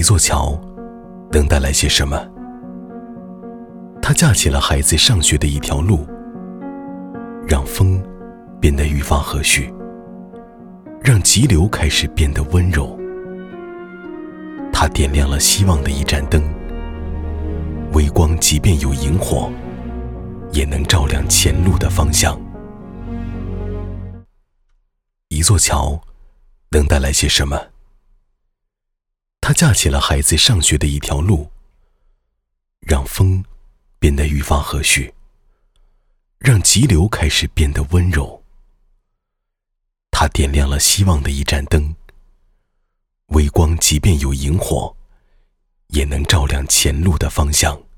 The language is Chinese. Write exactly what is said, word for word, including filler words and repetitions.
座桥能带来些什么？它架起了孩子上学的一条路，让风变得愈发和煦，让急流开始变得温柔。它点亮了希望的一盏灯，微光即便有萤火，也能照亮前路的方向。一座桥能带来些什么？它架起了孩子上学的一条路，让风变得愈发和煦，让急流开始变得温柔。它点亮了希望的一盏灯，微光即便有萤火，也能照亮前路的方向。